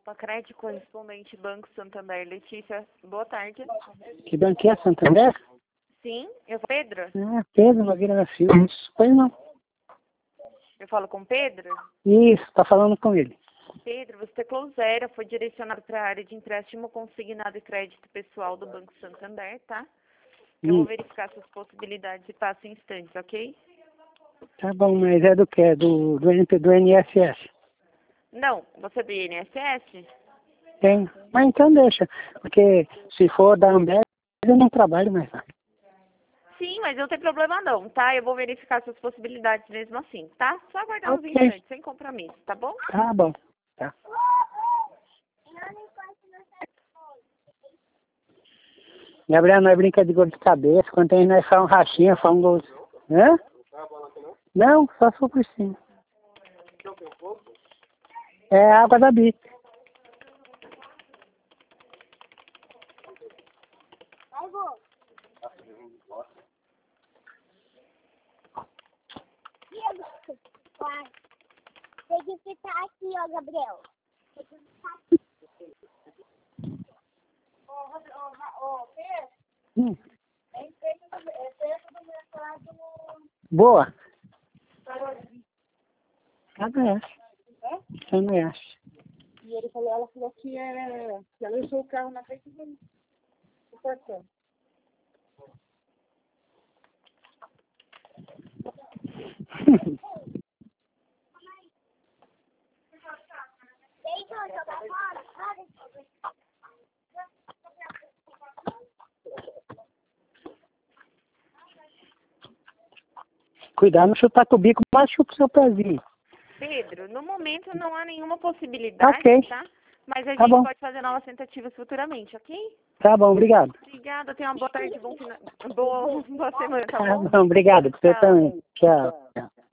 Pacred, correspondente Banco Santander. Letícia, boa tarde. Que banco é, Santander? Sim, eu sou Pedro? Ah, Pedro Nogueira da Silva. Isso, pois não. Eu falo com Pedro? Isso, tá falando com ele. Pedro, você teclou zero, foi direcionado para a área de empréstimo consignado e crédito pessoal do Banco Santander, tá? Eu vou verificar suas possibilidades e passo em instantes, ok? Tá bom, mas é do que? Do INSS? Não, você é do INSS? Tem. Mas então deixa, porque se for da Ambev, eu não trabalho mais lá. Sim, mas não tem problema não, tá? Eu vou verificar suas possibilidades mesmo assim, tá? Só aguardar uns Ok. instantes, sem compromisso, tá bom? Tá bom. Tá. Gabriel, nós brinca de gol de cabeça, quando tem nós faz um rachinha, faz um gol. Hã? Não, só se for por cima. É água da bica. Vai. Tem que ficar aqui, ó, Gabriel. Tem que ficar aqui. Ô, Pedro, é perto do mercado. Boa. Cadê? Você não acha? E ela falou que ela deixou o carro na frente do portão. Cuidado, não chutar com o bico, mas chupa o seu pezinho. Pedro, no momento não há nenhuma possibilidade, Ok. tá? Mas a Tá gente bom. pode fazer novas tentativas futuramente, ok? Tá bom, obrigado. Obrigada, tenha uma boa tarde, boa semana, tá Tá bom? bom, obrigado. Você Tchau. também. Tchau. Tchau.